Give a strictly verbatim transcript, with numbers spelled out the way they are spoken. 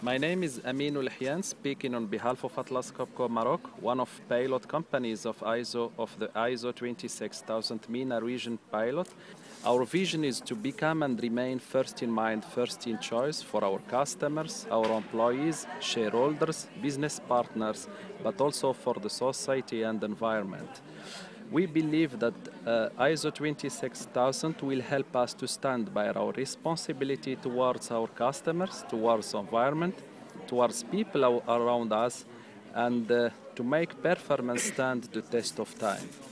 My name is Aminul Hian, speaking on behalf of Atlas Copco Maroc, one of pilot companies of I S O of the I S O twenty-six thousand MENA region pilot. Our vision is to become and remain first in mind, first in choice for our customers, our employees, shareholders, business partners, but also for the society and environment. We believe that uh, I S O twenty-six thousand will help us to stand by our responsibility towards our customers, towards environment, towards people around us, and uh, to make performance stand the test of time.